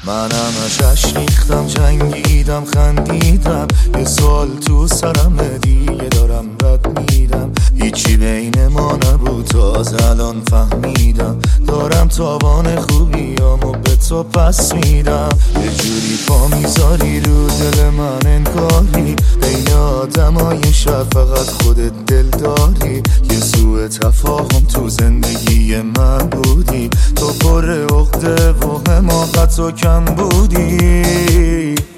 من همش عشق ریختم، جنگیدم، خندیدم، یه سوال تو سرم دیگه دارم رد میدم. هیچی بین ما نبود تا از الان فهمیدم، دارم تاوان خوبیامو به تو پس میدم. یه جوری پا میذاری رو دل من انگاری، بین آدمای شهر فقط خودت دل داری. یه سوء تفاهم تو زندگی من بودی، تو پر عقده و حماقت و کم بودی.